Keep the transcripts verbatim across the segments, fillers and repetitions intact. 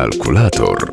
Kalkulator.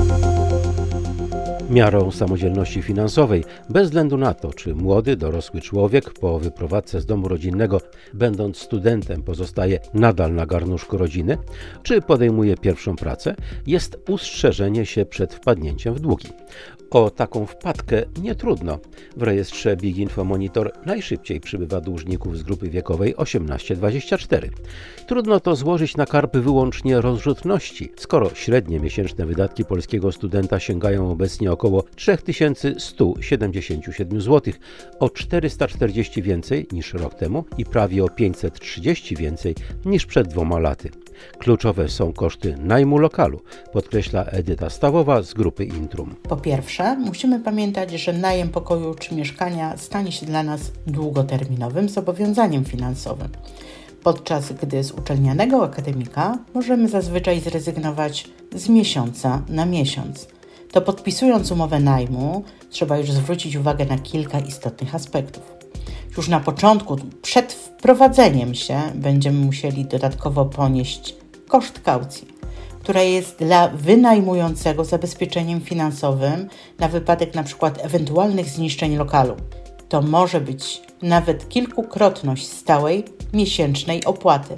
Miarą samodzielności finansowej, bez względu na to, czy młody, dorosły człowiek po wyprowadzce z domu rodzinnego, będąc studentem, pozostaje nadal na garnuszku rodziny, czy podejmuje pierwszą pracę, jest ustrzeżenie się przed wpadnięciem w długi. O taką wpadkę nie trudno. W rejestrze Big Info Monitor najszybciej przybywa dłużników z grupy wiekowej osiemnaście dwadzieścia cztery. Trudno to złożyć na karb wyłącznie rozrzutności, skoro średnie miesięczne wydatki polskiego studenta sięgają obecnie około trzy tysiące sto siedemdziesiąt siedem złotych, o czterysta czterdzieści więcej niż rok temu i prawie o pięćset trzydzieści więcej niż przed dwoma laty. Kluczowe są koszty najmu lokalu, podkreśla Edyta Stawowa z grupy Intrum. Po pierwsze, musimy pamiętać, że najem pokoju czy mieszkania stanie się dla nas długoterminowym zobowiązaniem finansowym, podczas gdy z uczelnianego akademika możemy zazwyczaj zrezygnować z miesiąca na miesiąc. To podpisując umowę najmu, trzeba już zwrócić uwagę na kilka istotnych aspektów. Już na początku, przed wprowadzeniem się, będziemy musieli dodatkowo ponieść koszt kaucji, która jest dla wynajmującego zabezpieczeniem finansowym na wypadek np. ewentualnych zniszczeń lokalu. To może być nawet kilkukrotność stałej miesięcznej opłaty.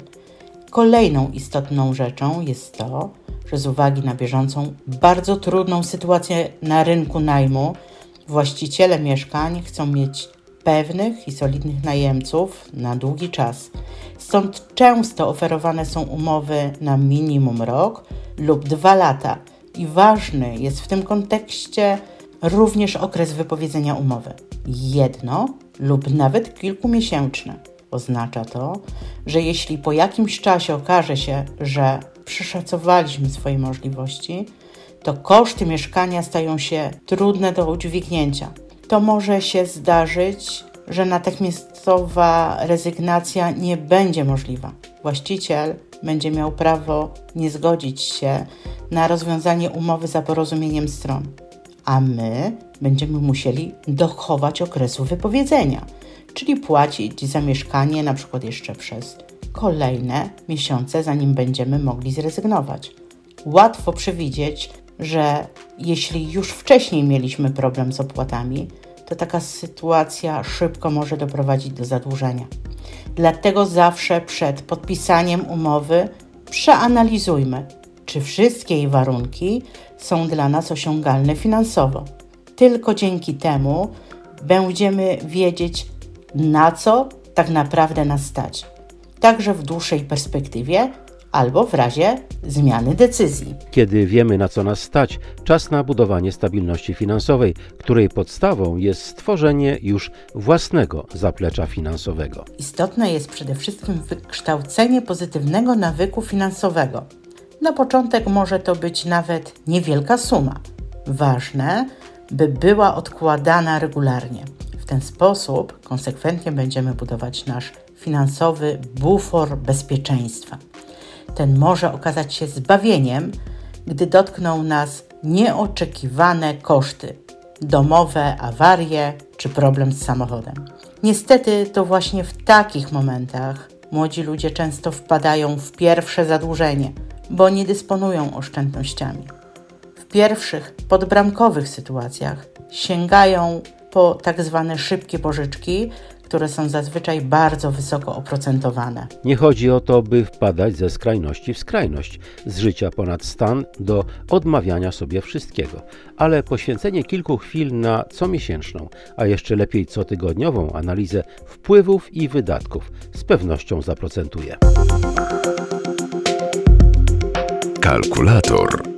Kolejną istotną rzeczą jest to, że z uwagi na bieżącą bardzo trudną sytuację na rynku najmu, właściciele mieszkań chcą mieć pewnych i solidnych najemców na długi czas. Stąd często oferowane są umowy na minimum rok lub dwa lata i ważny jest w tym kontekście również okres wypowiedzenia umowy. Jedno lub nawet kilkumiesięczny. Oznacza to, że jeśli po jakimś czasie okaże się, że przeszacowaliśmy swoje możliwości, to koszty mieszkania stają się trudne do udźwignięcia. To może się zdarzyć, że natychmiastowa rezygnacja nie będzie możliwa. Właściciel będzie miał prawo nie zgodzić się na rozwiązanie umowy za porozumieniem stron, a my będziemy musieli dochować okresu wypowiedzenia, czyli płacić za mieszkanie na przykład jeszcze przez kolejne miesiące, zanim będziemy mogli zrezygnować. Łatwo przewidzieć, że jeśli już wcześniej mieliśmy problem z opłatami, to taka sytuacja szybko może doprowadzić do zadłużenia. Dlatego zawsze przed podpisaniem umowy przeanalizujmy, czy wszystkie jej warunki są dla nas osiągalne finansowo. Tylko dzięki temu będziemy wiedzieć, na co tak naprawdę nas stać, także w dłuższej perspektywie albo w razie zmiany decyzji. Kiedy wiemy, na co nas stać, czas na budowanie stabilności finansowej, której podstawą jest stworzenie już własnego zaplecza finansowego. Istotne jest przede wszystkim wykształcenie pozytywnego nawyku finansowego. Na początek może to być nawet niewielka suma. Ważne, by była odkładana regularnie. W ten sposób konsekwentnie będziemy budować nasz finansowy bufor bezpieczeństwa. Ten może okazać się zbawieniem, gdy dotkną nas nieoczekiwane koszty, domowe awarie czy problem z samochodem. Niestety to właśnie w takich momentach młodzi ludzie często wpadają w pierwsze zadłużenie, bo nie dysponują oszczędnościami. W pierwszych podbramkowych sytuacjach sięgają po tak zwane szybkie pożyczki, które są zazwyczaj bardzo wysoko oprocentowane. Nie chodzi o to, by wpadać ze skrajności w skrajność, z życia ponad stan do odmawiania sobie wszystkiego, ale poświęcenie kilku chwil na comiesięczną, a jeszcze lepiej cotygodniową analizę wpływów i wydatków z pewnością zaprocentuje. Kalkulator.